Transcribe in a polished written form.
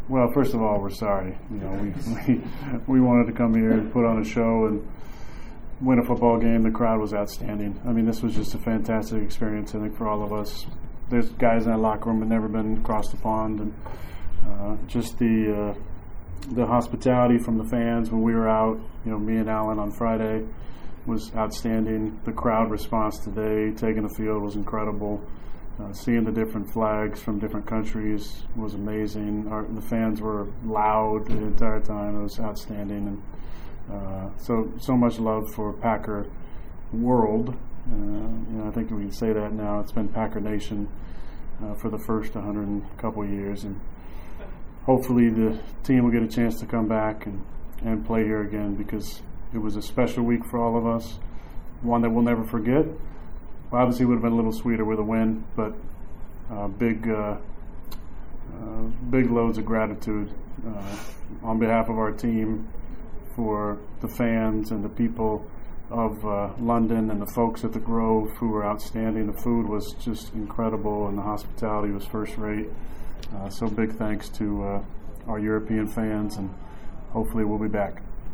Well, first of all, we're sorry. We wanted to come here and put on a show and win a football game. The crowd was outstanding. I mean, this was just a fantastic experience, I think, for all of us. There's guys in that locker room that never been across the pond, and just the hospitality from the fans when we were out. Me and Alan on Friday was outstanding. The crowd response today, taking the field, was incredible. Seeing the different flags from different countries was amazing. The fans were loud the entire time. It was outstanding, and so much love for Packer World. I think we can say that now. It's been Packer Nation for the first 100 and couple years, and hopefully the team will get a chance to come back and play here again, because it was a special week for all of us, one that we'll never forget. Obviously, it would have been a little sweeter with a win, but big loads of gratitude on behalf of our team for the fans and the people of London and the folks at the Grove who were outstanding. The food was just incredible, and the hospitality was first rate. So big thanks to our European fans, and hopefully we'll be back.